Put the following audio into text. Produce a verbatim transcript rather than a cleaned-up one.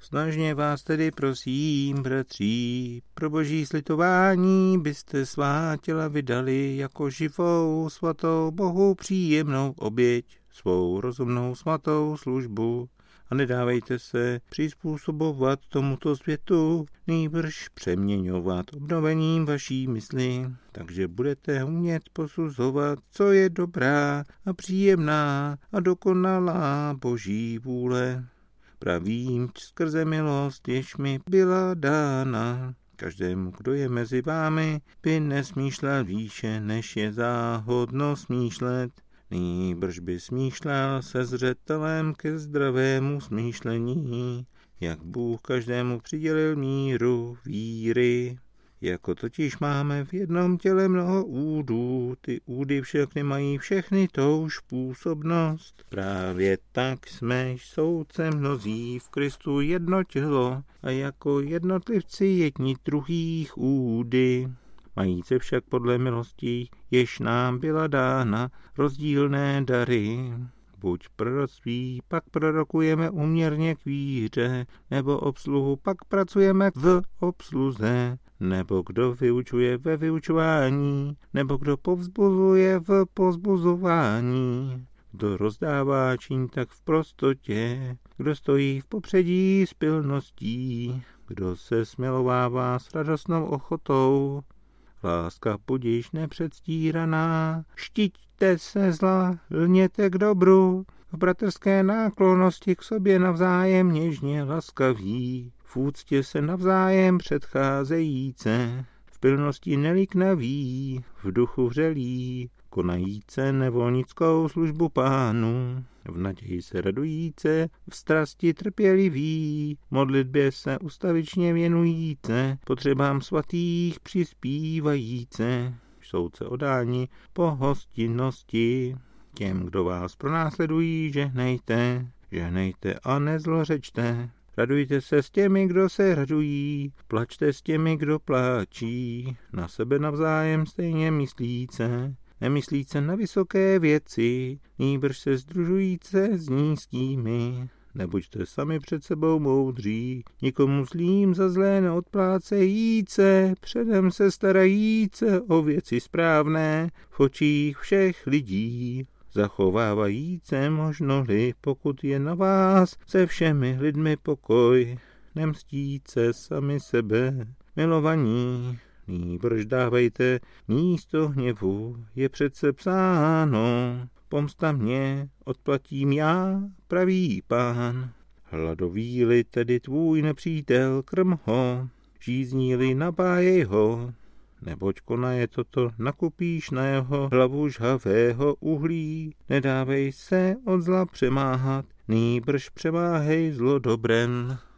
Snažně vás tedy prosím, bratří, pro boží slitování byste svá těla vydali jako živou, svatou, Bohu příjemnou oběť, svou rozumnou svatou službu. A nedávejte se přizpůsobovat tomuto světu, nýbrž přeměňovat obnovením vaší mysli, takže budete umět posuzovat, co je dobrá a příjemná a dokonalá boží vůle. Pravím skrze milost, jež mi byla dána. Každému, kdo je mezi vámi, by nesmýšlel výše, než je záhodno smýšlet, nýbrž by smýšlel se zřetelem ke zdravému smýšlení, jak Bůh každému přidělil míru víry. Jako totiž máme v jednom těle mnoho údů, ty údy však nemají všechny touž působnost. Právě tak jsme soudcem mnozí v Kristu jedno tělo a jako jednotlivci jedni druhých údy. Majíce však podle milostí, jež nám byla dána, rozdílné dary. Buď proroctví, pak prorokujeme uměrně k víře, nebo obsluhu, pak pracujeme v obsluze, nebo kdo vyučuje ve vyučování, nebo kdo povzbuzuje v povzbuzování. Kdo rozdává činí tak v prostotě, kdo stojí v popředí s pilností, kdo se smilovává s radostnou ochotou. Láska budiž nepředstíraná, štiťte se zla, lněte k dobru, v bratrské náklonnosti k sobě navzájem něžně laskaví, v úctě se navzájem předcházejíce, v pilnosti neliknaví, v duchu vřelí, konajíce nevolnickou službu Pánu, v naději se radujíce, v strasti trpěliví, modlitbě se ustavičně věnujíce, potřebám svatých přispívajíce, soudce odáni po hostinnosti. Těm, kdo vás pronásledují, žehnejte, žehnejte a nezlořečte. Radujte se s těmi, kdo se radují, plačte s těmi, kdo pláčí, na sebe navzájem stejně myslíce, nemyslíce na vysoké věci, nýbrž se sdružujíce s nízkými. Nebuďte sami před sebou moudří, nikomu zlým za zlé neodplácejíce, předem se starajíce o věci správné v očích všech lidí. Zachovávajíce možno-li, pokud je na vás se všemi lidmi pokoj, nemstíce sami sebe, milovaní, nýbrž dávejte místo hněvu, je přece psáno, pomsta mě, odplatím já, pravý Pán. Hladoví-li tedy tvůj nepřítel, krm ho, žízní-li napájej ho, neboť konaje toto, nakupíš na jeho hlavu žhavého uhlí, nedávej se od zla přemáhat, nýbrž přemáhej zlo dobrem.